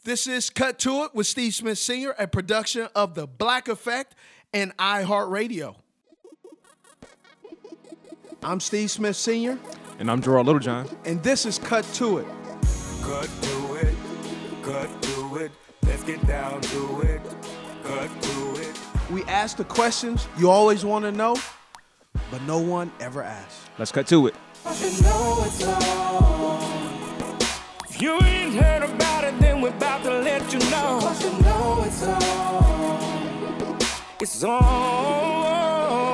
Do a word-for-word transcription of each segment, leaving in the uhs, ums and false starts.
This is Cut to It with Steve Smith Senior, a production of The Black Effect and iHeartRadio. I'm Steve Smith Senior And I'm Gerard Littlejohn. And this is Cut to It. Cut to it, cut to it, let's get down to it, cut to it. We ask the questions you always want to know, but no one ever asks. Let's cut to it. You know it's on. If you ain't heard about it, then we're about to let you know. Cause you know it's on. It's on.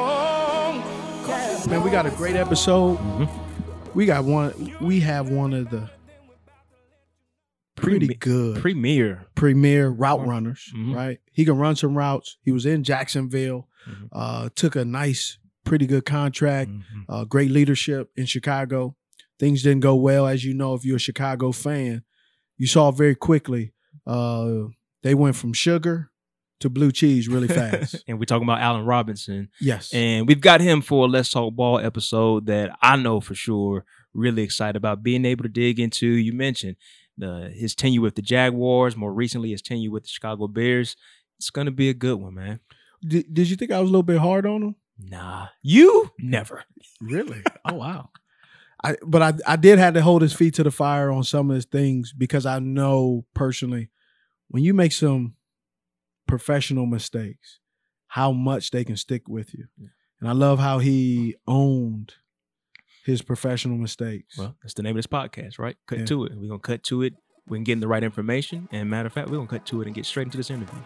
Man, we got a great episode. Mm-hmm. We got one. We have one of the pretty Premi- good premier premier route runners. Mm-hmm. Right, he can run some routes. He was in Jacksonville. Mm-hmm. Uh, took a nice, pretty good contract. Mm-hmm. Uh, great leadership in Chicago. Things didn't go well, as you know. If you're a Chicago fan, you saw very quickly. Uh, they went from sugar to blue cheese really fast. And we're talking about Allen Robinson. Yes. And we've got him for a Let's Talk Ball episode that I know for sure really excited about being able to dig into. You mentioned the, his tenure with the Jaguars, more recently his tenure with the Chicago Bears. It's going to be a good one, man. Did, did you think I was a little bit hard on him? Nah. You? Never. Really? Oh, wow. I But I, I did have to hold his feet to the fire on some of his things because I know personally when you make some professional mistakes, how much they can stick with you. Yeah. And I love how he owned his professional mistakes. Well, that's the name of this podcast, right? Cut yeah. to it. We're going to cut to it. We're going to get the right information. And matter of fact, we're going to cut to it and get straight into this interview.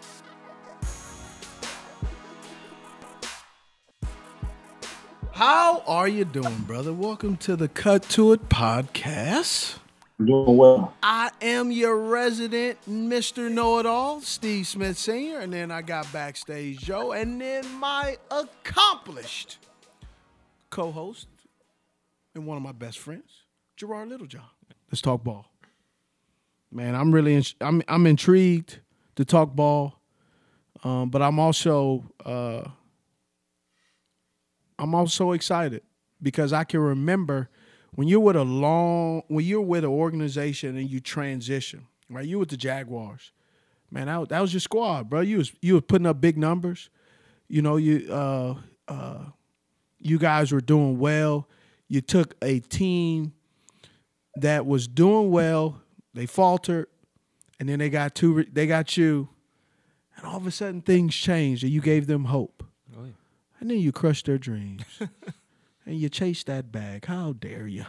How are you doing, brother? Welcome to the Cut to It podcast. I'm doing well. I am your resident Mister Know-It-All, Steve Smith Senior, and then I got Backstage Joe, and then my accomplished co-host and one of my best friends, Gerard Littlejohn. Let's talk ball. Man, I'm really in, I'm I'm intrigued to talk ball, um, but I'm also uh, I'm also excited because I can remember. When you're with a long, when you're with an organization and you transition, right? You with the Jaguars, man. That, that was your squad, bro. You was you was putting up big numbers. You know, you uh, uh, you guys were doing well. You took a team that was doing well. They faltered, and then they got two. They got you, and all of a sudden things changed, and you gave them hope. Oh, yeah. And then you crushed their dreams. And you chase that bag. How dare you?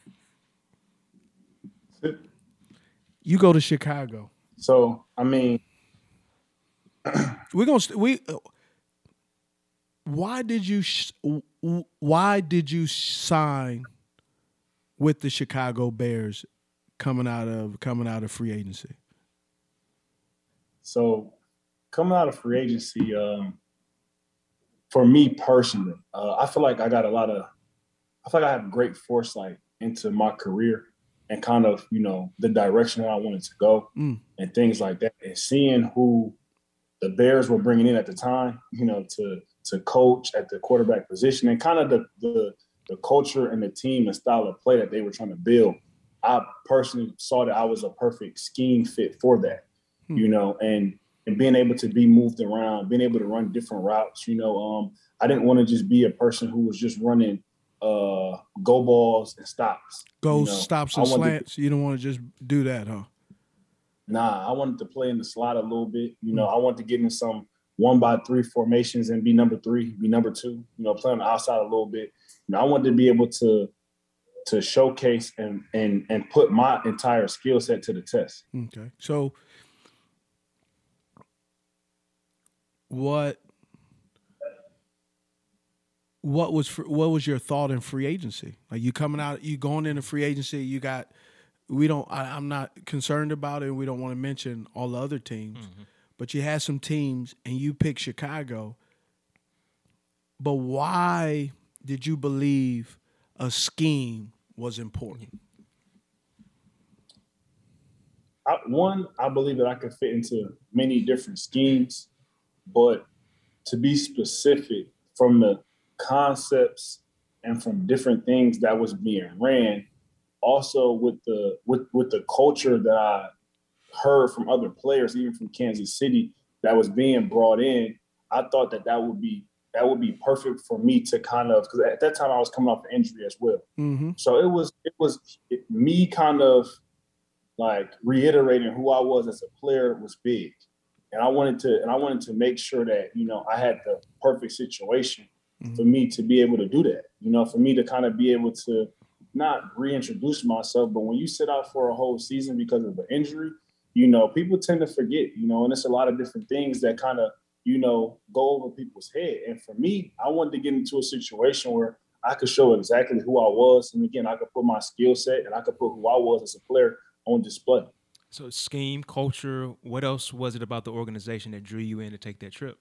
You go to Chicago. So, I mean, we're gonna we. Why did you? Why did you sign with the Chicago Bears coming out of coming out of free agency? So, coming out of free agency. Um, For me personally, uh, I feel like I got a lot of, I feel like I have great foresight into my career and kind of, you know, the direction that I wanted to go mm. and things like that. And seeing who the Bears were bringing in at the time, you know, to to coach at the quarterback position and kind of the the, the culture and the team and style of play that they were trying to build. I personally saw that I was a perfect scheme fit for that, mm. you know, and And being able to be moved around, being able to run different routes, you know, um, I didn't want to just be a person who was just running uh, go balls and stops. Go you know? stops and slants. To, you don't want to just do that, huh? Nah, I wanted to play in the slot a little bit. You know, mm-hmm. I wanted to get in some one by three formations and be number three, be number two. You know, play on the outside a little bit. You know, I wanted to be able to to showcase and and and put my entire skill set to the test. Okay, so. What what was what was your thought in free agency? Like you coming out, you going into free agency, you got we don't. I, I'm not concerned about it. We don't want to mention all the other teams, mm-hmm. but you had some teams, and you picked Chicago. But why did you believe a scheme was important? I, one, I believe that I could fit into many different schemes. But to be specific from the concepts and from different things that was being ran, also with the with, with the culture that I heard from other players, even from Kansas City, that was being brought in, I thought that that would be that would be perfect for me to kind of, because at that time I was coming off an injury as well. Mm-hmm. So it was it was it, me kind of like reiterating who I was as a player was big, and I wanted to and I wanted to make sure that, you know, I had the perfect situation mm-hmm. for me to be able to do that. You know, for me to kind of be able to not reintroduce myself, but when you sit out for a whole season because of an injury, you know, people tend to forget, you know, and it's a lot of different things that kind of, you know, go over people's head. And for me, I wanted to get into a situation where I could show exactly who I was. And again, I could put my skill set and I could put who I was as a player on display. So scheme, culture, what else was it about the organization that drew you in to take that trip?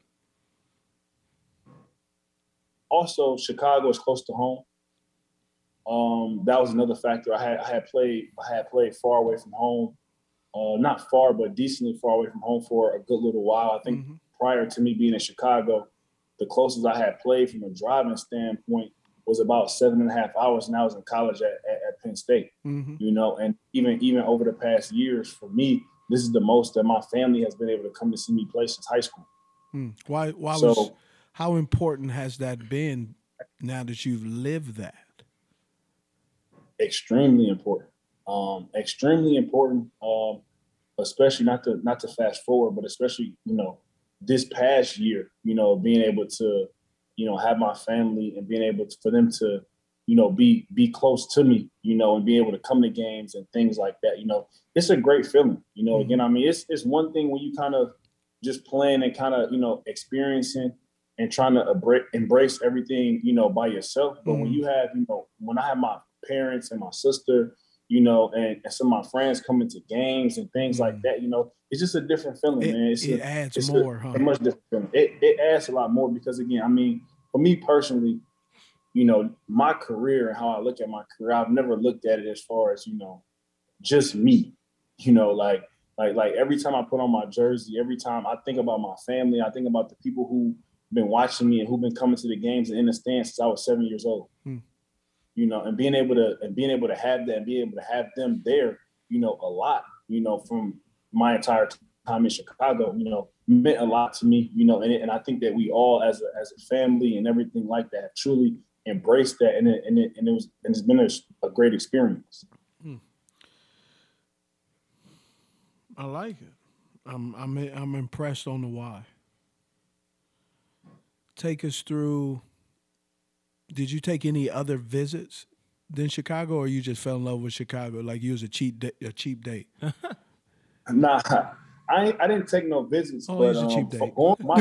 Also, Chicago is close to home. Um, that was another factor. I had I had played I had played far away from home, uh, not far, but decently far away from home for a good little while. I think mm-hmm. prior to me being in Chicago, the closest I had played from a driving standpoint was about seven and a half hours, and I was in college at, at, at Penn State. Mm-hmm. You know, and even even over the past years, for me, this is the most that my family has been able to come to see me play since high school. Mm. Why? Why so, was? How important has that been now that you've lived that? Extremely important. Um, extremely important. Um, especially not to not to fast forward, but especially, you know, this past year, you know, being able to, you know, have my family and being able to, for them to, you know, be be close to me, you know, and be able to come to games and things like that. You know, it's a great feeling. You know, mm-hmm. again, I mean, it's it's one thing when you kind of just playing and kind of, you know, experiencing and trying to embrace everything, you know, by yourself. But mm-hmm. when you have, you know, when I have my parents and my sister, you know, and, and some of my friends coming to games and things mm-hmm. like that, you know, it's just a different feeling, it, man. It's it a, adds it's more, a, huh? A much different feeling. It, it adds a lot more because, again, I mean, for me personally, you know, my career and how I look at my career, I've never looked at it as far as, you know, just me, you know, like, like, like every time I put on my jersey, every time I think about my family, I think about the people who've been watching me and who've been coming to the games and in the stands since I was seven years old. Hmm. You know, and being able to and being able to have that and being able to have them there, you know, a lot, you know, from my entire time in Chicago, you know, meant a lot to me, you know, and, it, and I think that we all as a as a family and everything like that have truly embraced that, and it and it, and it was and it's been a, a great experience. Hmm. I like it. I'm I'm I'm impressed on the why. Take us through. Did you take any other visits than Chicago, or you just fell in love with Chicago like you was a cheap da- a cheap date? Nah, I I didn't take no visits. Oh, but, he's a um, cheap date. Going, my,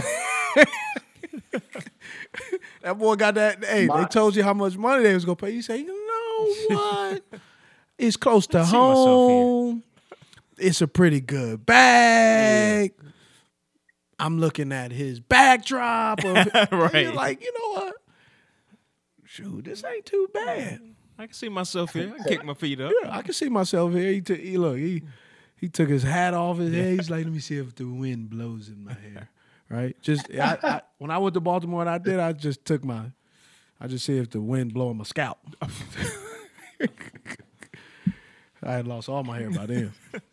that boy got that. Hey, my, they told you how much money they was gonna pay. You say, you know what? It's close to I see home. It's a pretty good bag. Yeah. I'm looking at his backdrop. Of, right. You're like, you know what? Shoot, this ain't too bad. I can see myself here. I can kick my feet up. Yeah, I can see myself here. He took, he, look, he he took his hat off his head. He's like, let me see if the wind blows in my hair. Right? Just I, I, when I went to Baltimore and I did, I just took my, I just see if the wind blowing my scalp. I had lost all my hair by then.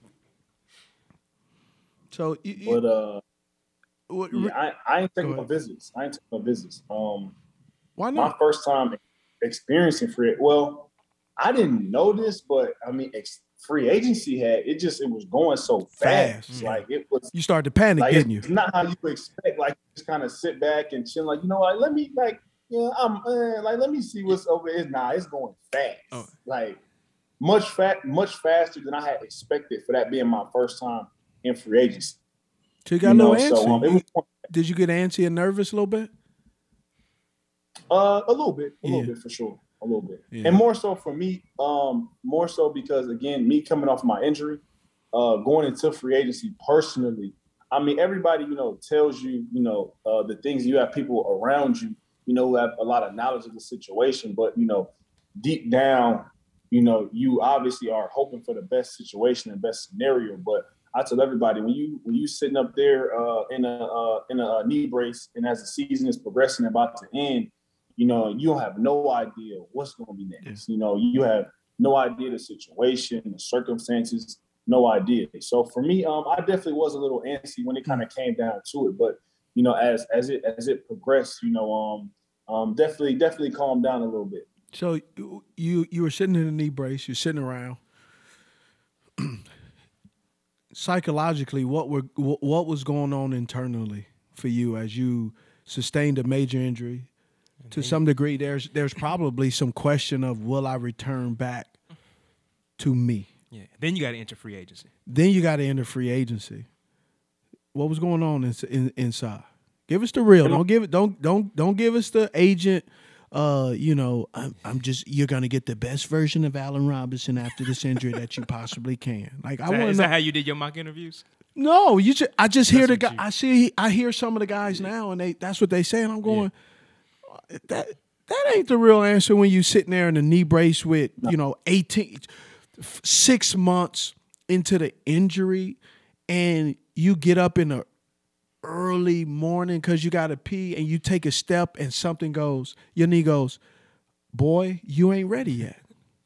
So, you, you, but uh, what, yeah, I, I ain't taking no visits. I ain't taking no visits. Um, Why not? My first time experiencing free. Well, I didn't know this, but I mean, ex- free agency had it. Just it was going so fast. fast. Like it was. You started to panic, like, didn't you? It's not how you expect. Like just kind of sit back and chill. Like you know, like let me like yeah, I'm uh, like let me see what's over here. Nah, it's going fast. Oh. Like much fat, much faster than I had expected for that being my first time in free agency. So you got you a little know, antsy. So, um, it was, Did you get antsy and nervous a little bit? Uh, a little bit, a yeah. little bit for sure, a little bit, yeah. and more so for me, um, more so because again, me coming off my injury, uh, going into free agency personally. I mean, everybody you know tells you, you know, uh, the things you have people around you, you know, who have a lot of knowledge of the situation, but you know, deep down, you know, you obviously are hoping for the best situation and best scenario. But I tell everybody when you when you sitting up there uh, in a uh, in a knee brace, and as the season is progressing, about to end. You know, you don't have no idea what's going to be next. Yeah. You know, you have no idea the situation, the circumstances, no idea. So for me, um, I definitely was a little antsy when it kind of came down to it. But you know, as as it as it progressed, you know, um, um, definitely definitely calmed down a little bit. So you you were sitting in a knee brace. You're sitting around. Psychologically, what were what was going on internally for you as you sustained a major injury? Mm-hmm. To some degree, there's there's probably some question of, will I return back to me? Yeah. Then you got to enter free agency. Then you got to enter free agency. What was going on in, in, inside? Give us the real. Don't give it. Don't don't don't give us the agent. Uh, you know, I'm, I'm just. You're gonna get the best version of Allen Robinson after this injury that you possibly can. Like, I want to know. Is that how you did your mock interviews? No, you just. I just hear That's the guy. you- I see. I hear some of the guys now, and they. That's what they say, and I'm going. Yeah. That that ain't the real answer when you sitting there in a knee brace with you know eighteen, six months into the injury, and you get up in the early morning because you got to pee, and you take a step and something goes, your knee goes, boy, you ain't ready yet.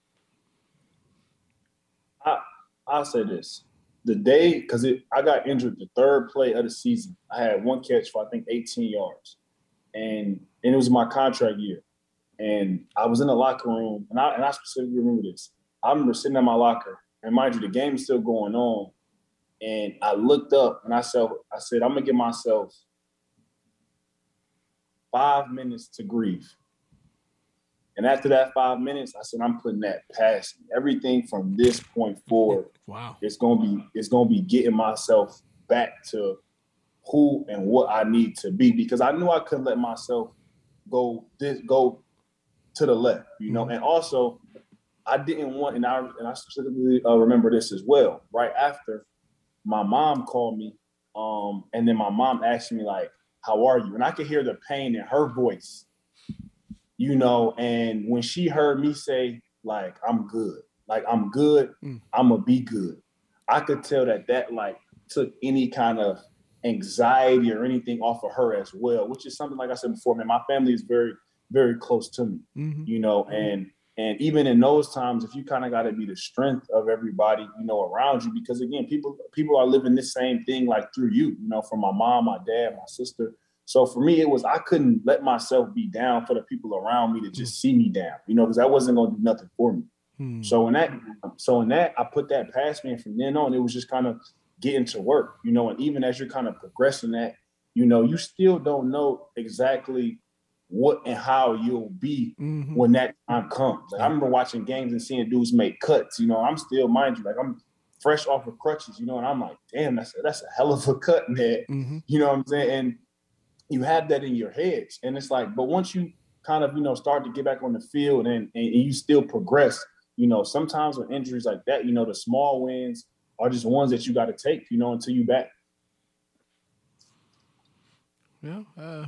I, I'll say this. The day, because I got injured the third play of the season, I had one catch for, I think, eighteen yards. And, and it was my contract year. And I was in the locker room, and I, and I specifically remember this. I remember sitting in my locker, and mind you, the game is still going on. And I looked up and I said, I said, I'm gonna give myself five minutes to grieve. And after that five minutes, I said, I'm putting that past me. Everything from this point forward, wow, it's gonna be, it's gonna be getting myself back to who and what I need to be, because I knew I couldn't let myself go this go to the left, you know. Mm-hmm. And also, I didn't want, and I and I specifically uh, remember this as well. Right after, my mom called me, um, and then my mom asked me, like, how are you? And I could hear the pain in her voice, you know, and when she heard me say, like, I'm good, like, I'm good, mm. I'm gonna be good, I could tell that that, like, took any kind of anxiety or anything off of her as well, which is something, like I said before, man, my family is very, very close to me, mm-hmm. you know, and And even in those times, if you kind of got to be the strength of everybody, you know, around you, because again, people people are living this same thing like through you, you know, from my mom, my dad, my sister. So for me, it was, I couldn't let myself be down for the people around me to just see me down, you know, because that wasn't going to do nothing for me. Hmm. So in that, so in that, I put that past me, and from then on, it was just kind of getting to work, you know, and even as you're kind of progressing that, you know, you still don't know exactly what and how you'll be mm-hmm. when that time comes. Like, I remember watching games and seeing dudes make cuts, you know, I'm still, mind you, like, I'm fresh off of crutches, you know, and I'm like, damn, that's a, that's a hell of a cut, man. Mm-hmm. You know what I'm saying? And you have that in your heads. And it's like, but once you kind of, you know, start to get back on the field and, and you still progress, you know, sometimes with injuries like that, you know, the small wins are just ones that you got to take, you know, until you back. Yeah. Uh...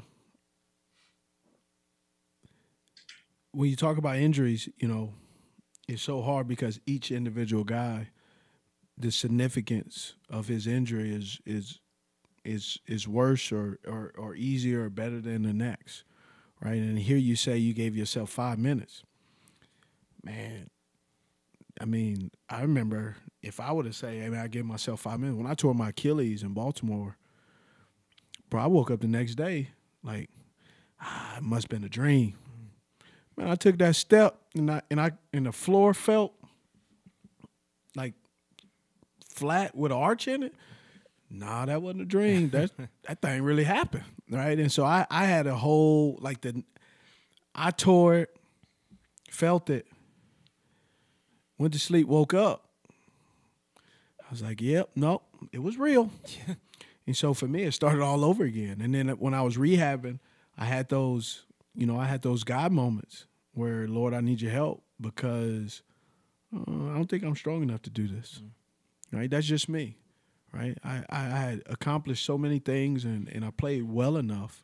When you talk about injuries, you know, it's so hard because each individual guy, the significance of his injury is is is is worse or, or, or easier or better than the next, right? And here you say you gave yourself five minutes. Man, I mean, I remember if I would have said, hey, man, I gave myself five minutes. When I tore my Achilles in Baltimore, bro, I woke up the next day like, ah, it must have been a dream. Man, I took that step and I and I and the floor felt like flat with an arch in it. Nah, that wasn't a dream. That that thing really happened, right? And so I, I had a whole like the I tore it, felt it, went to sleep, woke up. I was like, yep, nope, it was real. And so for me, it started all over again. And then when I was rehabbing, I had those. You know, I had those God moments where, Lord, I need your help because uh, I don't think I'm strong enough to do this, mm-hmm. right? That's just me, right? I, I had accomplished so many things and, and I played well enough,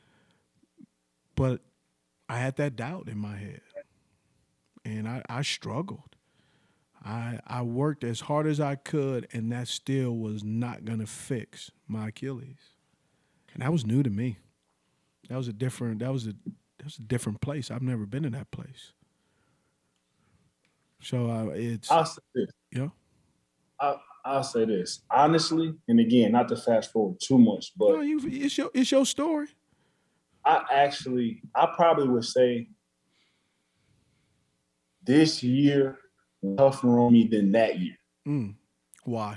but I had that doubt in my head, and I, I struggled. I I worked as hard as I could, and that still was not going to fix my Achilles, and that was new to me. That was a different. That was a. That was a different place. I've never been in that place. So uh, it's. I'll say this. Yeah. I I'll say this honestly, and again, not to fast forward too much, but no, you, it's your it's your story. I actually, I probably would say this year was tougher on me than that year. Mm. Why?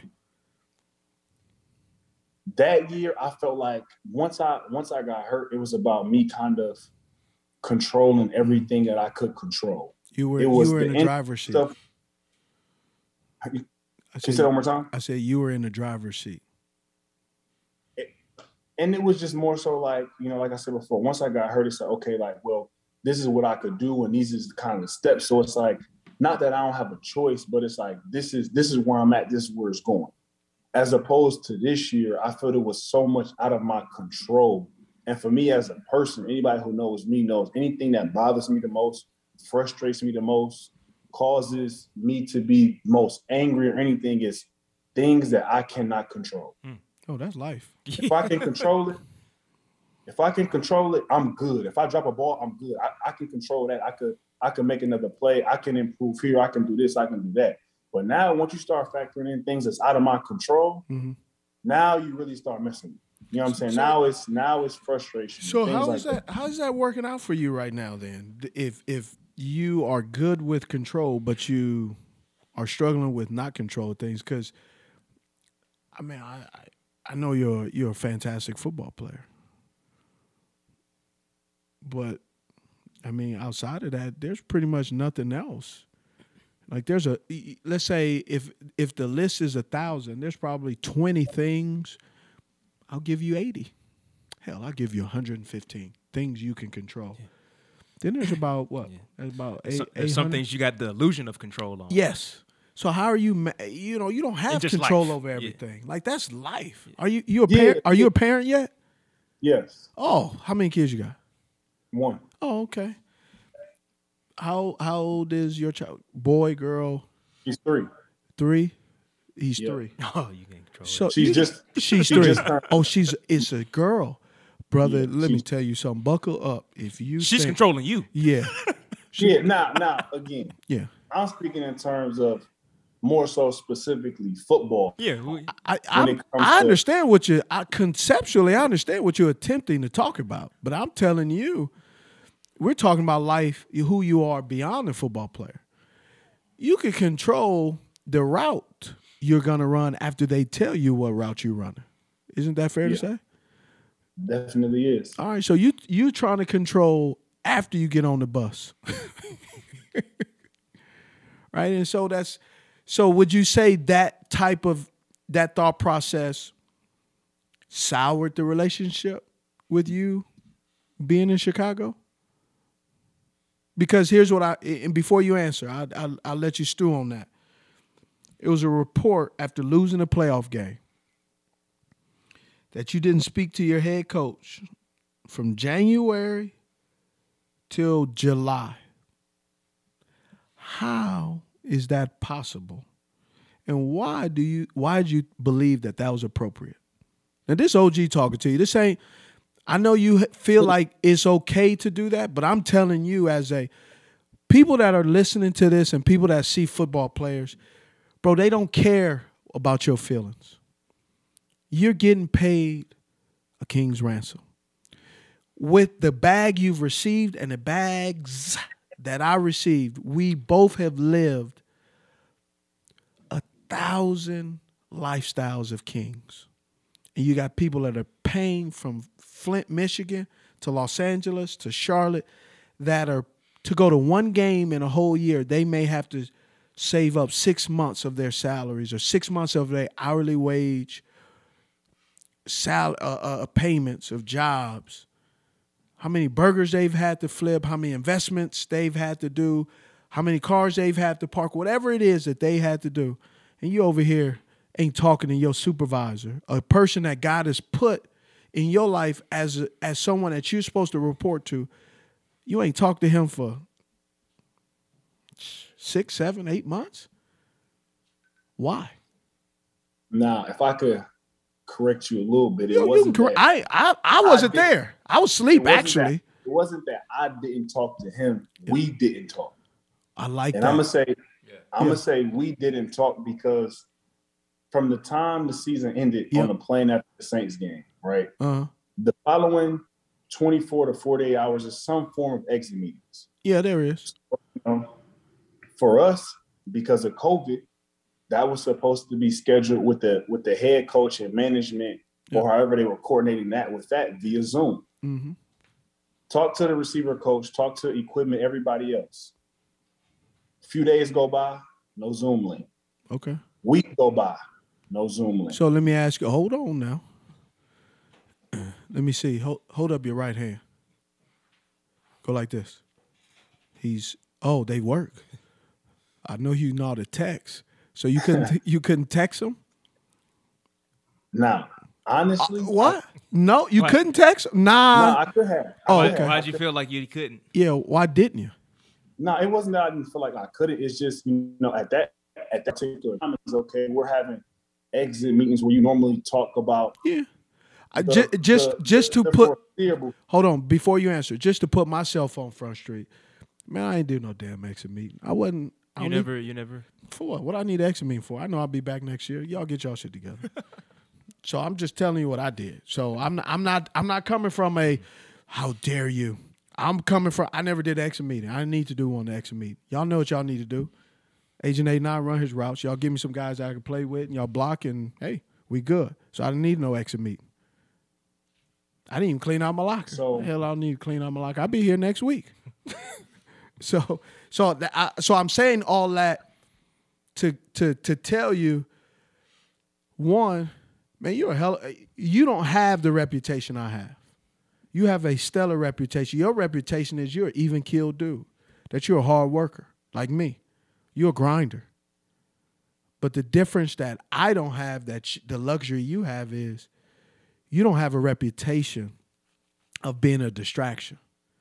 That year, I felt like once I once I got hurt, it was about me kind of controlling everything that I could control. You were it was you were the in the driver's seat. Stuff. I Can said, you say that one more time? I said you were in the driver's seat. And it was just more so like, you know, like I said before, once I got hurt, it's like, okay, like, well, this is what I could do, and these is the kind of steps. So it's like, not that I don't have a choice, but it's like, this is this is where I'm at, this is where it's going. As opposed to this year, I felt it was so much out of my control. And for me as a person, anybody who knows me knows anything that bothers me the most, frustrates me the most, causes me to be most angry or anything is things that I cannot control. Mm. Oh, that's life. If I can control it, if I can control it, I'm good. If I drop a ball, I'm good. I, I can control that. I could I can make another play. I can improve here. I can do this. I can do that. But now once you start factoring in things that's out of my control, mm-hmm. now you really start messing. You know what I'm saying? So, now it's now it's frustration. So how is like that, that how is that working out for you right now then? If if you are good with control, but you are struggling with not control things, because I mean I, I I know you're you're a fantastic football player, but I mean outside of that, there's pretty much nothing else. Like there's a let's say if if the list is a thousand, there's probably twenty things. I'll give you eighty. Hell, I'll give you one hundred fifteen things you can control. Yeah. Then there's about what? Yeah. There's about eight, some, there's some things you got the illusion of control on. Yes. So how are you? You know, you don't have control life. over everything. Yeah. Like that's life. Yeah. Are you you a yeah. parent? Are you a parent yet? Yes. Oh, how many kids you got? One. Oh, okay. How how old is your child? Boy, girl? He's three. Three. He's yeah. three. Oh, you can control. So she's you, just she's she three. Just oh, she's it's a girl, brother. Yeah, let me tell you something. Buckle up. If you she's think, controlling you. Yeah. yeah. Now, now again. Yeah. I'm speaking in terms of more so specifically football. Yeah. We, I I, I understand what you. I conceptually I understand what you're attempting to talk about, but I'm telling you, we're talking about life, who you are beyond the football player. You can control the route you're gonna run after they tell you what route you're running. Isn't that fair yeah. to say? Definitely is. All right, so you you trying to control after you get on the bus, right? And so that's so. Would you say that type of that thought process soured the relationship with you being in Chicago? Because here's what I and before you answer, I I I'll let you stew on that. It was a report after losing a playoff game that you didn't speak to your head coach from January till July. How is that possible? And why do you why did you believe that that was appropriate? Now this O G talking to you. This ain't I know you feel like it's okay to do that, but I'm telling you as a people that are listening to this and people that see football players, bro, they don't care about your feelings. You're getting paid a king's ransom. With the bag you've received and the bags that I received, we both have lived a thousand lifestyles of kings. And you got people that are paying from Flint, Michigan to Los Angeles to Charlotte that are to go to one game in a whole year. They may have to save up six months of their salaries or six months of their hourly wage sal- uh, uh, payments of jobs. How many burgers they've had to flip, how many investments they've had to do, how many cars they've had to park, whatever it is that they had to do. And you over here ain't talking to your supervisor, a person that God has put in your life as a, as someone that you're supposed to report to. You ain't talked to him for six, seven, eight months. Why? Now, if I could correct you a little bit, it you, wasn't you that, I, I, I wasn't I there. I was asleep, it wasn't actually. That, it wasn't that I didn't talk to him. Yeah. We didn't talk. I like and that. I'm going to say, yeah. I'm yeah. going to say we didn't talk because from the time the season ended Yep. on the plane after the Saints game, right? Uh-huh. The following twenty-four to forty-eight hours is some form of exit meetings. Yeah, there is. You know, for us, because of COVID, that was supposed to be scheduled with the with the head coach and management, Yep. or however they were coordinating that with that via Zoom. Mm-hmm. Talk to the receiver coach, talk to equipment, everybody else. A few days go by, no Zoom link. Okay. Week go by, no Zoom link. So let me ask you, hold on now. Let me see. Hold, hold up your right hand. Go like this. He's, oh, they work. I know you know how to text. So you couldn't you couldn't text him? Now, honestly. Uh, what? No, you Why? couldn't text him? Nah. No, I could have. Oh, I Why, could okay. have. why'd you feel like you couldn't? Yeah, why didn't you? No, it wasn't that I didn't feel like I couldn't. It's just, you know, at that at that particular time, it's okay. We're having exit meetings where you normally talk about. Yeah. I, the- ju- just the- just to the put foreseeable. hold on before you answer, just to put myself on Front Street. Man, I ain't do no damn exit meeting. I wasn't. I You don't never, you never. Need, for what? What I need an exit meeting for? I know I'll be back next year. Y'all get y'all shit together. So I'm just telling you what I did. So I'm not, I'm not I'm not coming from a how dare you. I'm coming from I never did an exit meeting. I didn't need to do one to exit meeting. Y'all know what y'all need to do. Agent A nine run his routes. Y'all give me some guys that I can play with, and y'all block, and hey, we good. So I didn't need no exit meeting. I didn't even clean out my locker. So- hell, I don't need to clean out my locker. I'll be here next week. so, so, th- I, so I'm saying all that to to to tell you, one, man, you're a hell. You don't have the reputation I have. You have a stellar reputation. Your reputation is you're an even keeled dude. That you're a hard worker like me. You're a grinder. But the difference that I don't have, that sh- the luxury you have is, you don't have a reputation of being a distraction.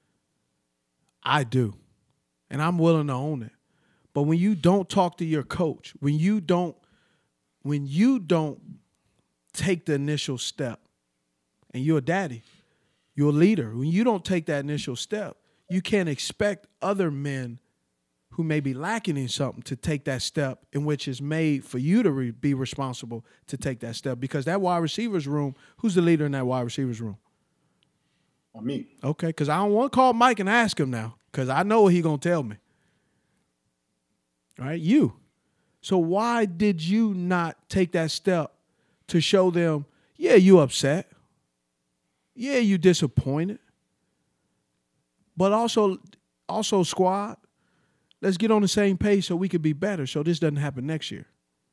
I do. And I'm willing to own it. But when you don't talk to your coach, when you don't, when you don't take the initial step, and you're a daddy, you're a leader, when you don't take that initial step, you can't expect other men who may be lacking in something to take that step in which is made for you to re- be responsible to take that step. Because that wide receivers room, who's the leader in that wide receivers room? Me. Okay, because I don't want to call Mike and ask him now, because I know what he's going to tell me. All right, you. So why did you not take that step to show them, yeah, you upset. Yeah, you disappointed. But also, also squad, let's get on the same page so we could be better so this doesn't happen next year.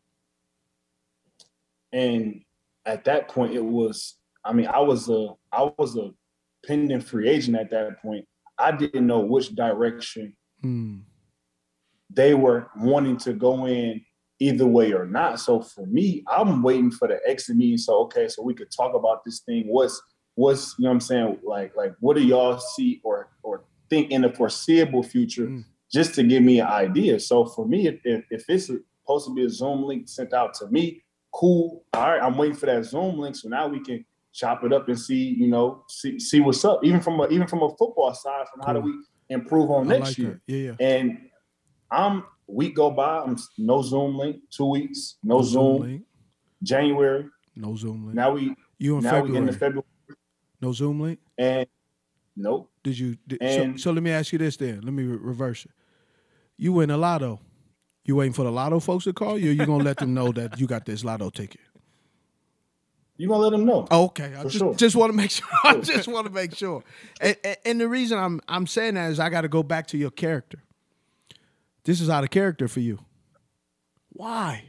And at that point, it was, I mean, I was a, I was a pending free agent at that point. I didn't know which direction Hmm. they were wanting to go in either way or not. So for me, I'm waiting for the exit meeting. So, okay, so we could talk about this thing. What's, what's, you know what I'm saying? Like, like, what do y'all see or, or think in the foreseeable future, Mm. just to give me an idea? So for me, if, if, if it's supposed to be a Zoom link sent out to me, cool. All right, I'm waiting for that Zoom link. So now we can chop it up and see, you know, see, see what's up. Even from a, even from a football side, from how do we improve on I next like year? that. Yeah, yeah. And I'm week go by, I'm no Zoom link, two weeks, no, Zoom, link. January. No Zoom link. Now we you in now February. we in the February, No Zoom link? and nope. Did you? Did, And- so, so let me ask you this then. Let me re- reverse it. You win a lotto. You waiting for the lotto folks to call you, or you gonna let them know that you got this lotto ticket? You gonna let them know? Oh, okay. I For just, sure. just want to make sure. I just want to make sure. And, and, and the reason I'm I'm saying that is I got to go back to your character. This is out of character for you. Why?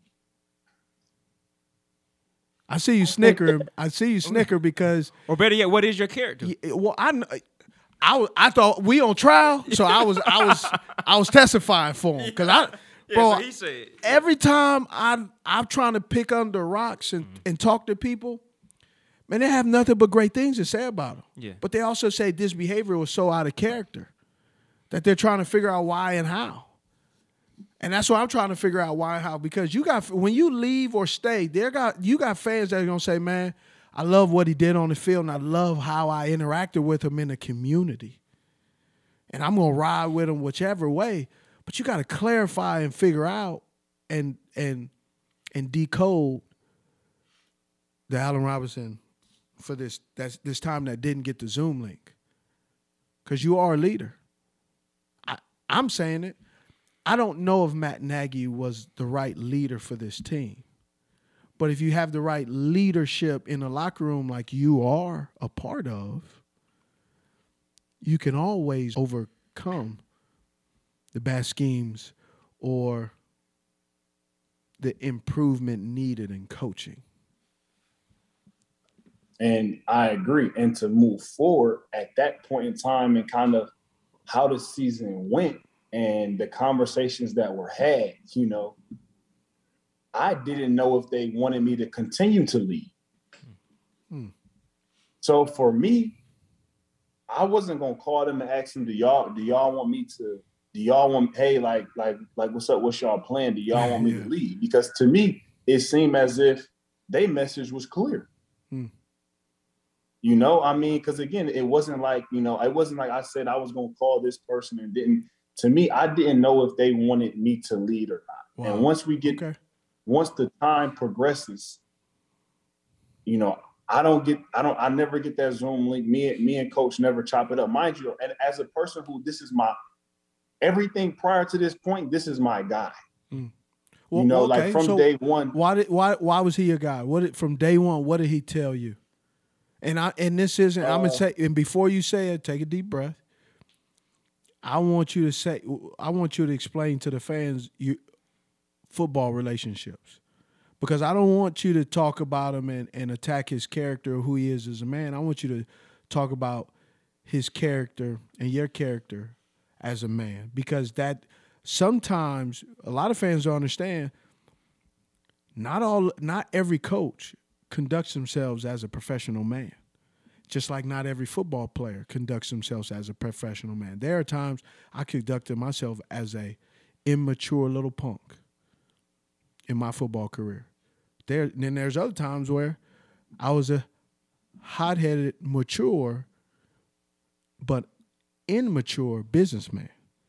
I see you snicker. I see you snicker because Or better yet, what is your character? yeah, well, I, kn- I, was- I thought we on trial, so I was, I was, I was testifying for him because I, bro, said. every time I, I'm trying to pick under rocks and, and talk to people, man, they have nothing but great things to say about them. Yeah. But they also say this behavior was so out of character that they're trying to figure out why and how. And that's why I'm trying to figure out why and how, because you got, when you leave or stay, there got you got fans that are gonna say, man, I love what he did on the field, and I love how I interacted with him in the community. And I'm gonna ride with him whichever way. But you got to clarify and figure out and and and decode the Allen Robinson for this that's this time that didn't get the Zoom link. Because you are a leader. I, I'm saying it. I don't know if Matt Nagy was the right leader for this team. But if you have the right leadership in the locker room like you are a part of, you can always overcome the bad schemes or the improvement needed in coaching. And I agree. And to move forward at that point in time and kind of how the season went and the conversations that were had, you know, I didn't know if they wanted me to continue to lead. Hmm. So for me, I wasn't gonna call them and ask them, do y'all do y'all want me to, do y'all want, hey, like, like, like, what's up, what's y'all plan? Do y'all want me yeah. to lead? Because to me, it seemed as if their message was clear. Hmm. You know, I mean, because again, it wasn't like, you know, it wasn't like I said I was going to call this person and didn't. To me, I didn't know if they wanted me to lead or not. Wow. And once we get, okay. once the time progresses, you know, I don't get, I don't, I never get that Zoom link. Me and me and Coach never chop it up, mind you. And as a person who, this is my everything prior to this point, this is my guy. Mm. Well, you know, okay. like from so day one. Why did why why was he your guy? What did, from day one? What did he tell you? And I and this isn't. Uh, I'm gonna say. And before you say it, take a deep breath. I want you to say. I want you to explain to the fans you football relationships, because I don't want you to talk about him and, and attack his character or who he is as a man. I want you to talk about his character and your character as a man, because that sometimes a lot of fans don't understand. Not all. Not every coach conducts themselves as a professional man, just like not every football player conducts themselves as a professional man. There are times I conducted myself as a immature little punk in my football career. There, then there's other times where I was a hot-headed, mature, but immature businessman.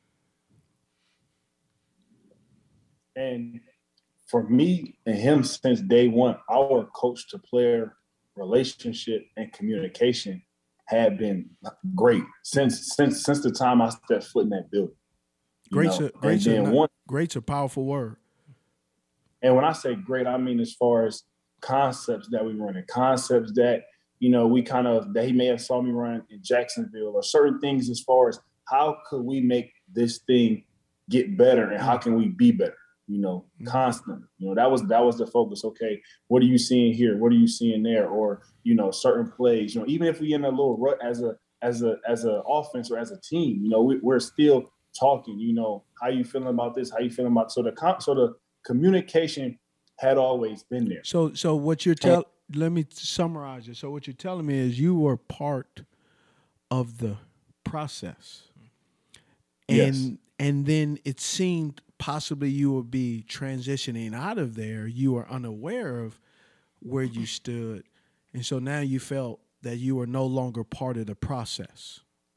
And for me and him, since day one, our coach-to-player relationship and communication had been great since since since the time I stepped foot in that building. Great's a, great's, a, one, great's a powerful word. And when I say great, I mean as far as concepts that we run and concepts that, you know, we kind of, that he may have saw me run in Jacksonville, or certain things as far as how could we make this thing get better and how can we be better? You know, constantly, you know, that was, that was the focus. Okay. What are you seeing here? What are you seeing there? Or, you know, certain plays, you know, even if we in a little rut as a, as a, as a offense or as a team, you know, we, we're still talking, you know, how you feeling about this? How you feeling about, so the, so the communication had always been there. So, so what you're telling, let me summarize it. So what you're telling me is you were part of the process. And, yes. and then it seemed possibly you would be transitioning out of there. You were unaware of where you stood. And so now you felt that you were no longer part of the process.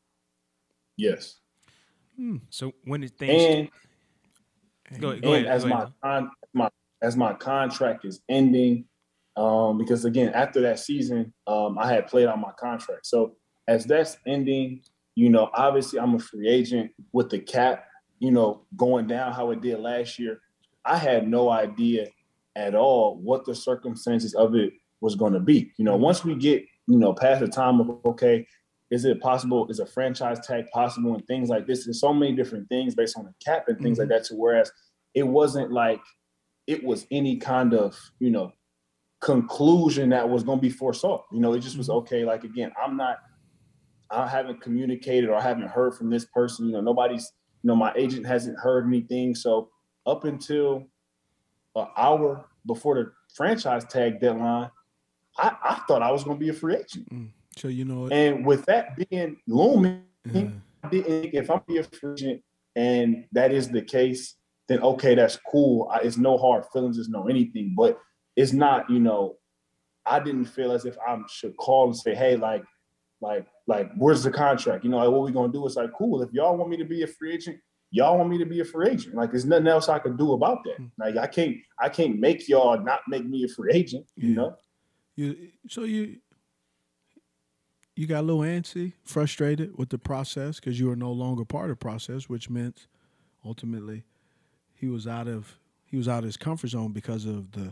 Yes. Hmm. So when did things... And, go, go and ahead. As, go my, ahead. con, my, as my contract is ending, um, because, again, after that season, um, I had played on my contract. So as that's ending, you know, obviously I'm a free agent with the cap, you know, going down how it did last year. I had no idea at all what the circumstances of it was going to be. You know, once we get, you know, past the time of, okay, is it possible, is a franchise tag possible and things like this? There's so many different things based on the cap and things mm-hmm. like that, to whereas it wasn't like it was any kind of, you know, conclusion that was going to be foresaw. You know, it just was, okay, like, again, I'm not, I haven't communicated or I haven't heard from this person. You know, nobody's, you know, my agent hasn't heard anything. So up until an hour before the franchise tag deadline, I, I thought I was going to be a free agent. Mm. So, you know, and with that being looming, yeah. I didn't think if I'm be a free agent and that is the case, then okay, that's cool. I, it's no hard feelings, it's no anything, but it's not, you know, I didn't feel as if I should call and say, hey, like, like, like, where's the contract? You know, like, what we gonna do? It's like, cool. If y'all want me to be a free agent, y'all want me to be a free agent. Like, there's nothing else I could do about that. Like, I can't, I can't make y'all not make me a free agent. You yeah. know. You so you you got a little antsy, frustrated with the process because you were no longer part of the process, which meant ultimately he was out of he was out of his comfort zone because of the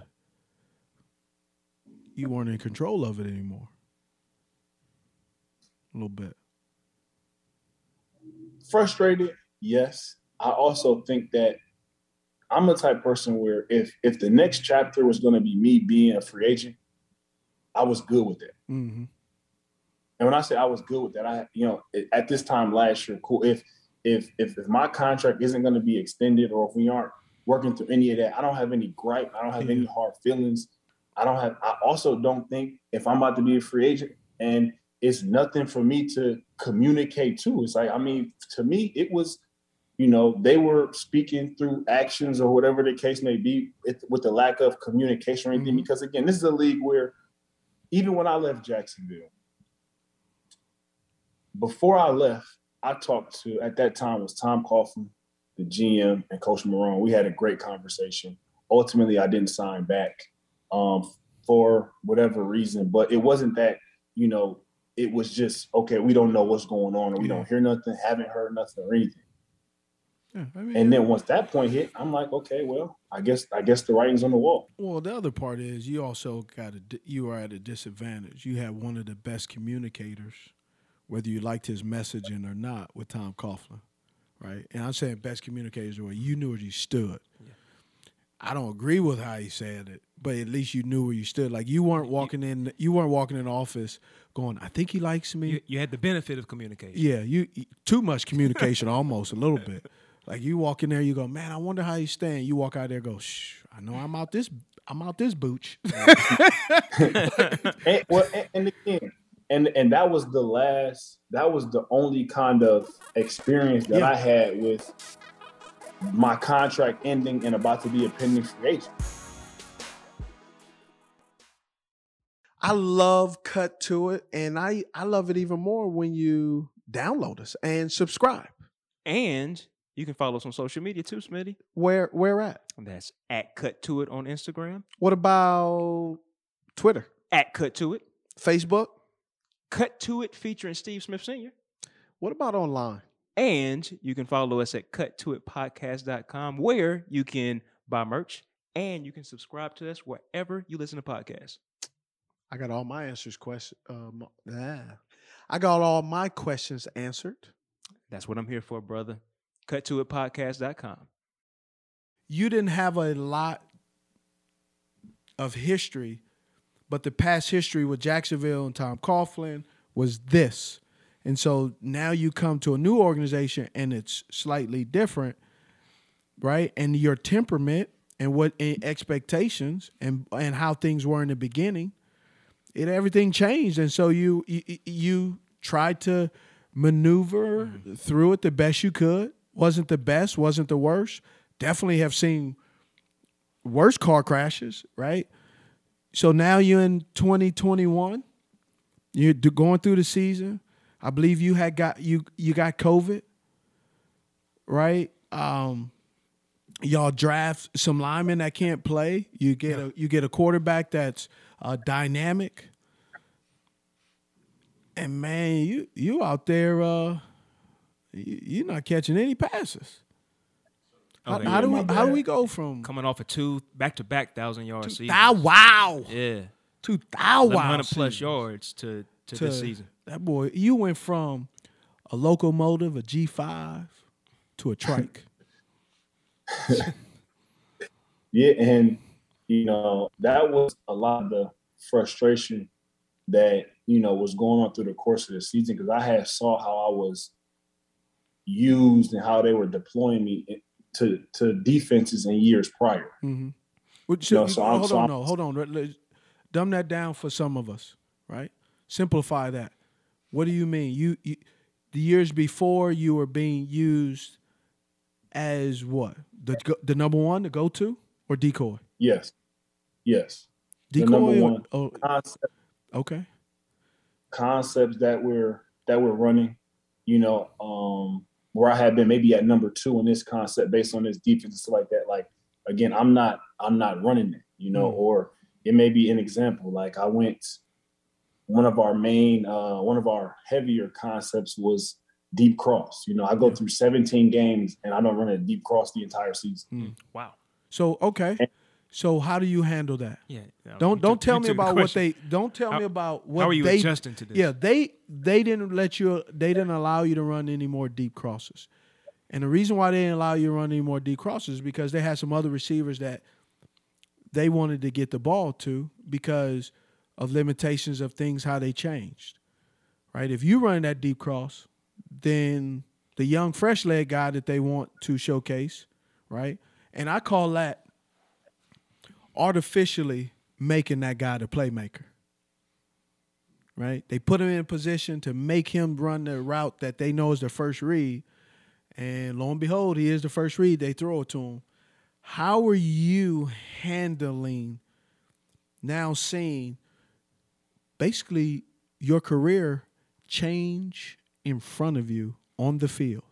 you weren't in control of it anymore. A little bit. Frustrated, yes. I also think that I'm the type of person where if if the next chapter was going to be me being a free agent, I was good with it. Mm-hmm. And when I say I was good with that, I, you know, at this time last year, cool. If if if, if my contract isn't going to be extended, or if we aren't working through any of that, I don't have any gripe. I don't have yeah. any hard feelings. I don't have. I also don't think if I'm about to be a free agent and it's nothing for me to communicate to. It's like, I mean, to me, it was, you know, they were speaking through actions or whatever the case may be with, with the lack of communication or anything. Mm-hmm. Because again, this is a league where even when I left Jacksonville, before I left, I talked to, at that time, it was Tom Coughlin, the G M, and Coach Marrone. We had a great conversation. Ultimately, I didn't sign back um, for whatever reason, but it wasn't that, you know, it was just, okay, we don't know what's going on, or we yeah. don't hear nothing, haven't heard nothing or anything. Yeah, I mean, and then once that point hit, I'm like, okay, well, I guess I guess the writing's on the wall. Well, the other part is you also got a, you are at a disadvantage. You had one of the best communicators, whether you liked his messaging or not, with Tom Coughlin, right? And I'm saying best communicators where you knew where you stood. Yeah. I don't agree with how he said it, but at least you knew where you stood. Like you weren't walking in, you weren't walking in the office going, I think he likes me. You, you had the benefit of communication. Yeah, you too much communication, almost a little bit. Like you walk in there, you go, man, I wonder how he's staying. You walk out there, go, shh, I know I'm out this, I'm out this booch. and, well, and, and again, and and that was the last, that was the only kind of experience that yeah. I had with my contract ending and about to be a pending free agent. I love Cut to It, and I, I love it even more when you download us and subscribe. And you can follow us on social media too, Smitty. Where where at? That's at Cut to It on Instagram. What about Twitter? At Cut to It. Facebook? Cut to It featuring Steve Smith Senior What about online? And you can follow us at cut to it podcast dot com, where you can buy merch and you can subscribe to us wherever you listen to podcasts. I got all my answers. Question. Um, yeah. I got all my questions answered. That's what I'm here for, brother. cut to it podcast dot com. You didn't have a lot of history, but the past history with Jacksonville and Tom Coughlin was this. And so now you come to a new organization and it's slightly different, right? And your temperament and what and expectations and and how things were in the beginning, it everything changed. And so you you, you tried to maneuver mm-hmm. through it the best you could. Wasn't the best, wasn't the worst. Definitely have seen worse car crashes, right? So now you're in twenty twenty-one. You're going through the season. I believe you had got you you got COVID, right? Um, y'all draft some linemen that can't play. You get a you get a quarterback that's uh, dynamic, and man, you you out there, uh, you, you're not catching any passes. Okay, how, how do we how do we go from coming off a two back to back thousand yard season? Ah, wow, yeah, two thousand hundred plus yards to. To, to this season. That boy, you went from a locomotive, a G five, to a trike. Yeah, and, you know, that was a lot of the frustration that, you know, was going on through the course of the season, because I had saw how I was used and how they were deploying me to, to defenses in years prior. Mm-hmm. Well, so, you know, so hold I'm, on, so no, hold on. Dumb that down for some of us, right? Simplify that. What do you mean? You, you the years before you were being used as what? The the number one, the go-to, or decoy? Yes. Yes. Decoy. The number or, one oh, concept. Okay. Concepts that we're that we're running, you know, um, where I had been maybe at number two in this concept based on this defense and stuff like that. Like, again, I'm not, I'm not running it, you know, mm. or it may be an example. Like I went, one of our main, uh, one of our heavier concepts was deep cross. You know, I go yeah. through seventeen games and I don't run a deep cross the entire season. Mm. Wow. So, okay. And, So how do you handle that? Yeah. No, don't don't took, tell me about the what they don't tell how, me about what how are you they, adjusting to this? Yeah, they they didn't let you they didn't allow you to run any more deep crosses. And the reason why they didn't allow you to run any more deep crosses is because they had some other receivers that they wanted to get the ball to because of limitations of things how they changed. Right? If you run that deep cross, then the young fresh leg guy that they want to showcase, right? And I call that artificially making that guy the playmaker, right? They put him in a position to make him run the route that they know is the first read, and lo and behold, he is the first read. They throw it to him. How are you handling now seeing basically your career change in front of you on the field?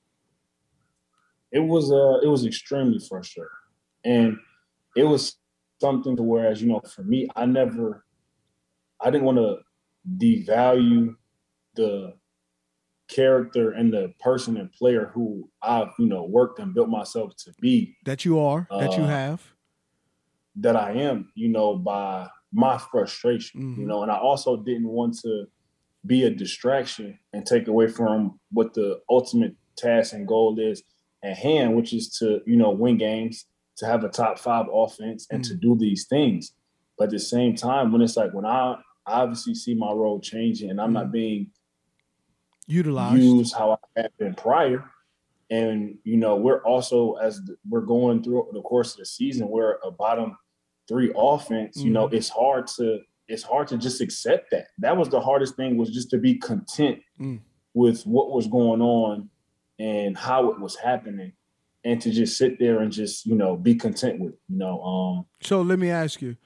It was uh, it was extremely frustrating, and it was something to where, as you know, for me, I never, I didn't want to devalue the character and the person and player who I've, you know, worked and built myself to be. That you are, uh, that you have. That I am, you know, by my frustration, mm-hmm. you know, and I also didn't want to be a distraction and take away from what the ultimate task and goal is at hand, which is to, you know, win games, to have a top five offense and mm. to do these things. But at the same time, when it's like, when I obviously see my role changing and I'm mm. not being utilized, used how I have been prior. And, you know, we're also, as the, we're going through the course of the season, we're a bottom three offense, mm. you know, it's hard to, it's hard to just accept that. That was the hardest thing, was just to be content mm. with what was going on and how it was happening. And to just sit there and just, you know, be content with it, you know. Um, so let me ask you,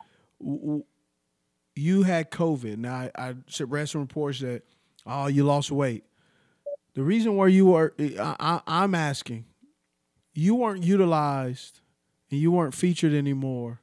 you had COVID. Now, I, I read some reports that, oh, you lost weight. The reason why you were, I, I, I'm asking, you weren't utilized and you weren't featured anymore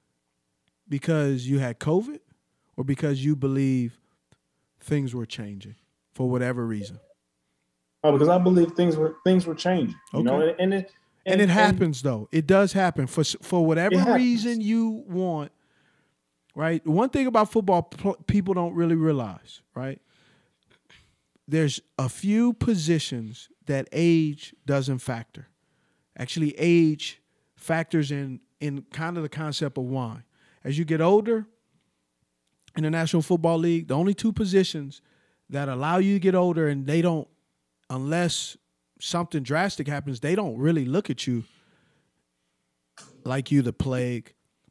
because you had COVID or because you believe things were changing for whatever reason? Oh, because I believe things were things were changing. You okay. know, and, and it and, and it happens and, though. It does happen for for whatever reason you want. Right. One thing about football people don't really realize, right? There's a few positions that age doesn't factor. Actually, age factors in in kind of the concept of wine. As you get older in the National Football League, the only two positions that allow you to get older and they don't, unless something drastic happens, they don't really look at you like you the plague,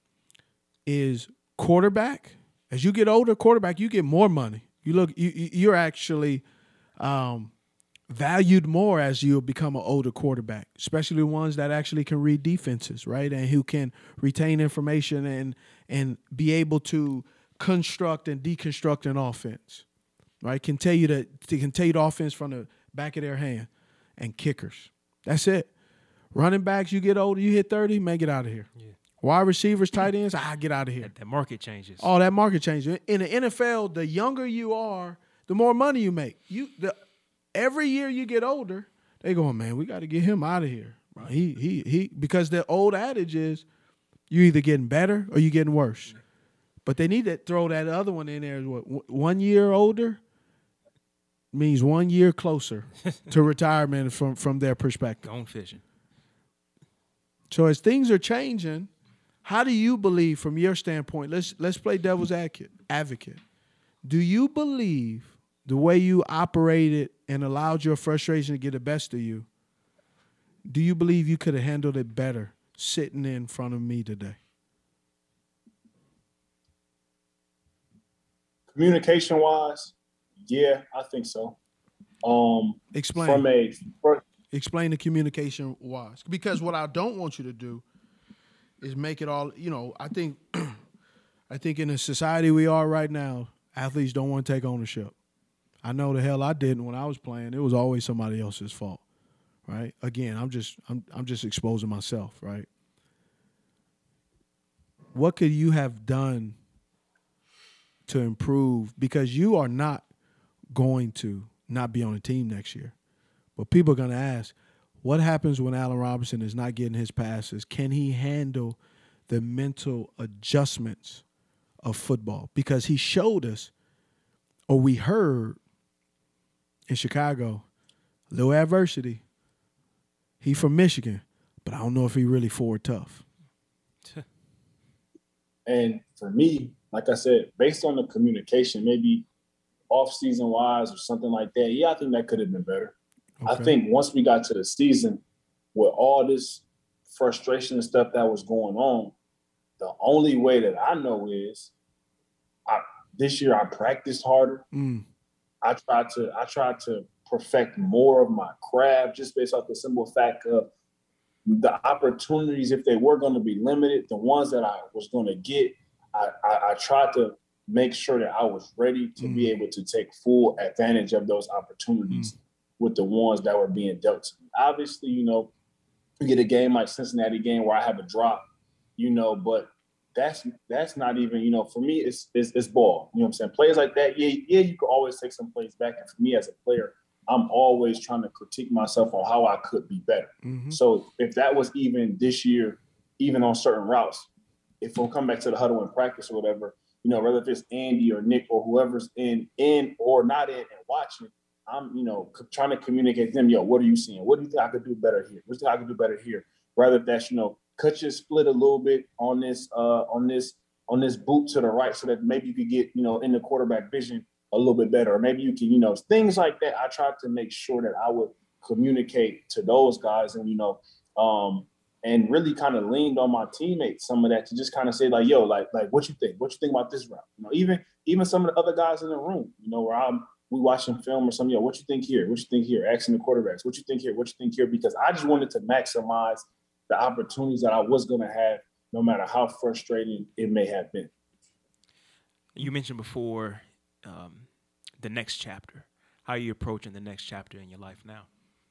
is quarterback. As you get older, quarterback, you get more money. You look, you, you're actually um, valued more as you become an older quarterback, especially ones that actually can read defenses, right, and who can retain information and and be able to construct and deconstruct an offense, right? Can tell you that they can tell you the offense from the back of their hand. And kickers, that's it. Running backs, you get older, you hit thirty, man, get out of here. Yeah. Wide receivers, tight ends, ah, get out of here. That, that market changes. Oh, that market changes. In the N F L, the younger you are, the more money you make. You the every year you get older, they going, man, we got to get him out of here. He he he because the old adage is you're either getting better or you're getting worse. Yeah. But they need to throw that other one in there. What, one year older means one year closer to retirement from, from their perspective. Gone fishing. So as things are changing, how do you believe from your standpoint, let's let's play devil's advocate. Do you believe the way you operated and allowed your frustration to get the best of you, do you believe you could have handled it better sitting in front of me today? Communication-wise, yeah, I think so. Um, Explain. From a Explain the communication wise, because what I don't want you to do is make it all. You know, I think, I think in the society we are right now, athletes don't want to take ownership. I know the hell I didn't when I was playing. It was always somebody else's fault. right? Again, I'm just I'm I'm just exposing myself, right? What could you have done to improve? Because you are not going to not be on the team next year. But people are going to ask, what happens when Allen Robinson is not getting his passes? Can he handle the mental adjustments of football? Because he showed us, or we heard in Chicago, little adversity. He from Michigan, but I don't know if he really forward tough. And for me, like I said, based on the communication, maybe off-season wise or something like that, yeah, I think that could have been better. Okay. I think once we got to the season with all this frustration and stuff that was going on, the only way that I know is I, this year I practiced harder. Mm. I tried to I tried to perfect more of my craft just based off the simple fact of the opportunities, if they were going to be limited, the ones that I was going to get, I, I, I tried to make sure that I was ready to mm. be able to take full advantage of those opportunities mm. with the ones that were being dealt to me. Obviously, you know, you get a game like Cincinnati game where I have a drop, you know, but that's that's not even, you know, for me, it's it's, it's ball. You know what I'm saying? Plays like that, yeah, yeah, you can always take some plays back. And for me as a player, I'm always trying to critique myself on how I could be better. Mm-hmm. So if that was even this year, even on certain routes, if we'll come back to the huddle in practice or whatever, you know, whether if it's Andy or Nick or whoever's in, in or not in and watching, I'm, you know, c- trying to communicate to them, yo, what are you seeing? What do you think I could do better here? What do you think I could do better here? Rather that's, you know, cut your split a little bit on this, uh, on this, on this boot to the right so that maybe you could get, you know, in the quarterback vision a little bit better. Or maybe you can, you know, things like that. I tried to make sure that I would communicate to those guys and, you know, um, and really kind of leaned on my teammates, some of that, to just kind of say like, yo, like, like, what you think? What you think about this route? You know, even, even some of the other guys in the room, you know, where I'm, we watching film or something, yo, what you think here? What you think here? Asking the quarterbacks, what you think here? What you think here? Because I just wanted to maximize the opportunities that I was going to have, no matter how frustrating it may have been. You mentioned before um, the next chapter. How are you approaching the next chapter in your life now?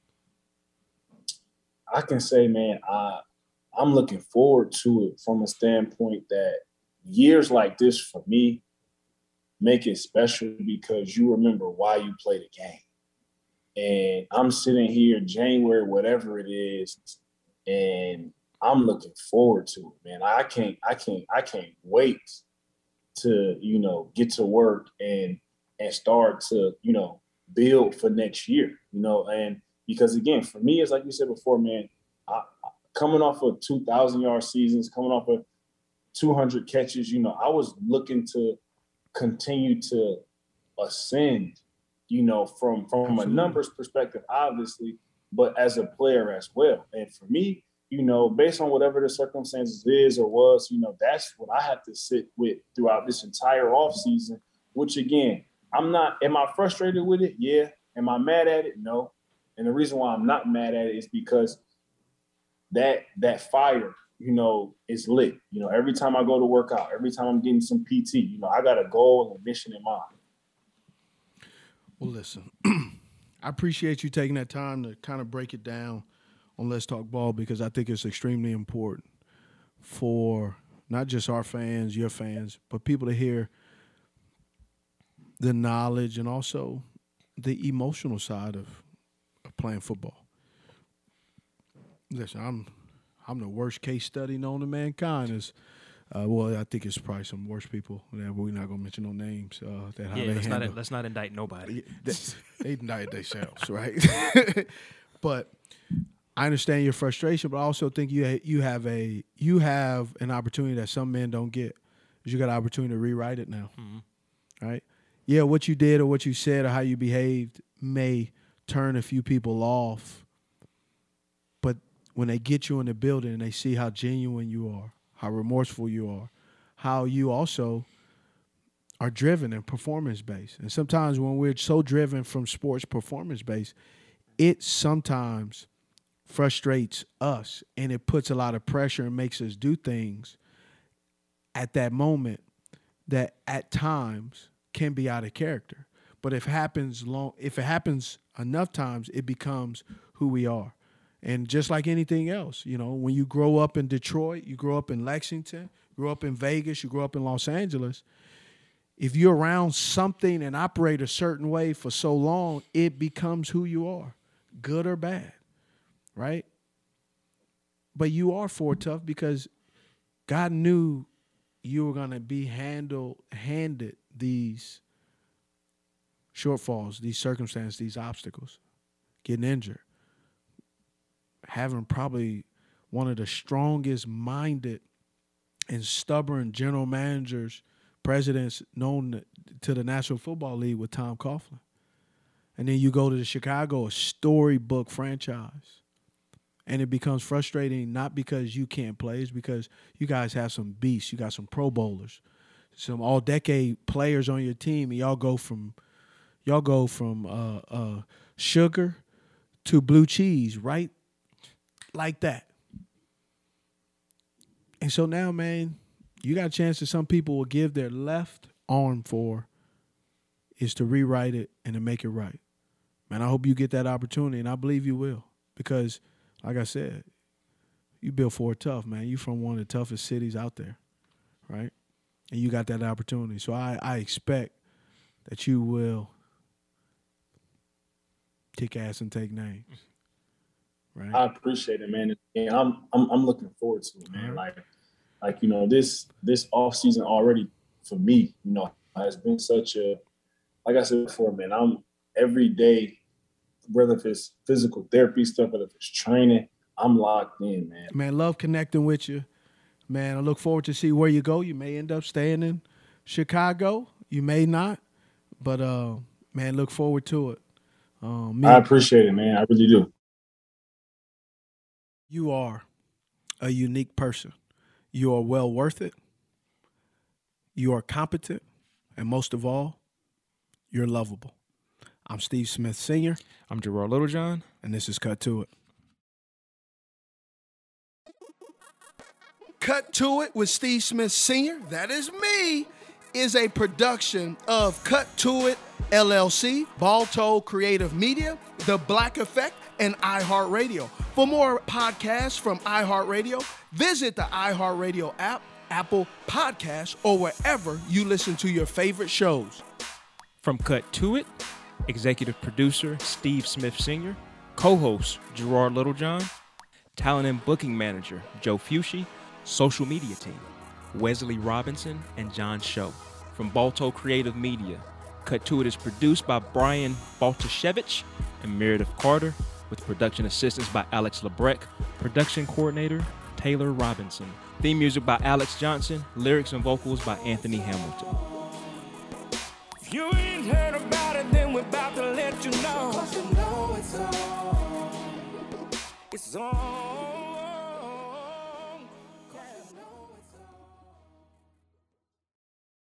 I can say, man, I, I'm looking forward to it from a standpoint that years like this for me make it special because you remember why you played a game. And I'm sitting here January, whatever it is, and I'm looking forward to it, man. I can't, I can't, I can't wait to, you know, get to work and and start to, you know, build for next year, you know, and because again, for me, it's like you said before, man, I, coming off of two thousand yard seasons, coming off of two hundred catches, you know, I was looking to continue to ascend, you know, from, from Absolutely. a numbers perspective, obviously, but as a player as well. And for me, you know, based on whatever the circumstances is or was, you know, that's what I had to sit with throughout this entire offseason, which again, I'm not, am I frustrated with it? Yeah. Am I mad at it? No. And the reason why I'm not mad at it is because that that fire, you know, is lit. You know, every time I go to work out, every time I'm getting some P T, you know, I got a goal and a mission in mind. Well, listen, I appreciate you taking that time to kind of break it down on Let's Talk Ball because I think it's extremely important for not just our fans, your fans, but people to hear the knowledge and also the emotional side of, of playing football. Listen, I'm I'm the worst case study known to mankind. Is uh, well, I think it's probably some worse people. That we're not gonna mention no names. Uh, that how yeah, they let's handle. not let's not indict nobody. They, they indict themselves, right? But I understand your frustration, but I also think you ha- you have a you have an opportunity that some men don't get. You got an opportunity to rewrite it now, mm-hmm. right? Yeah, what you did or what you said or how you behaved may turn a few people off, but when they get you in the building and they see how genuine you are, how remorseful you are, how you also are driven and performance-based. And sometimes when we're so driven from sports performance-based, it sometimes frustrates us and it puts a lot of pressure and makes us do things at that moment that at times can be out of character. But if it happens long, if it happens enough times, it becomes who we are. And just like anything else, you know, when you grow up in Detroit, you grow up in Lexington, grow up in Vegas, you grow up in Los Angeles, if you're around something and operate a certain way for so long, it becomes who you are, good or bad, right? But you are Ford Tough because God knew you were going to be handled, handed these shortfalls, these circumstances, these obstacles, getting injured, having probably one of the strongest minded and stubborn general managers, presidents known to the National Football League with Tom Coughlin. And then you go to the Chicago, a storybook franchise. And it becomes frustrating not because you can't play, it's because you guys have some beasts. You got some Pro Bowlers, some all-decade players on your team, and y'all go from y'all go from uh, uh, sugar to blue cheese, right? Like that. And so now, man, you got a chance that some people will give their left arm for is to rewrite it and to make it right. Man, I hope you get that opportunity, and I believe you will. Because, like I said, you built Ford Tough, man. You from one of the toughest cities out there, right? And you got that opportunity. So I, I expect that you will kick ass and take names. Right. I appreciate it, man. And I'm I'm I'm looking forward to it, man. Like like you know, this this off season already for me, you know, has been such a, like I said before, man, I'm every day, whether if it's physical therapy stuff, whether if it's training, I'm locked in, man. Man, love connecting with you. Man, I look forward to see where you go. You may end up staying in Chicago. You may not. But, uh, man, look forward to it. Um, me, I appreciate it, man. I really do. You are a unique person. You are well worth it. You are competent. And most of all, you're lovable. I'm Steve Smith Senior I'm Gerard Littlejohn. And this is Cut to It. Cut to It with Steve Smith Senior, that is me, is a production of Cut to It, L L C, Balto Creative Media, The Black Effect, and iHeartRadio. For more podcasts from iHeartRadio, visit the iHeartRadio app, Apple Podcasts, or wherever you listen to your favorite shows. From Cut to It, executive producer Steve Smith Senior, co-host Gerard Littlejohn, talent and booking manager Joe Fucci, social media team Wesley Robinson and John Show. From Balto Creative Media, Cut to It is produced by Brian Baltashevich and Meredith Carter, with production assistance by Alex Lebrecht, production coordinator Taylor Robinson. Theme music by Alex Johnson, lyrics and vocals by Anthony Hamilton. If you ain't heard about it, then we're about to let you know. 'Cause you know it's on. It's on.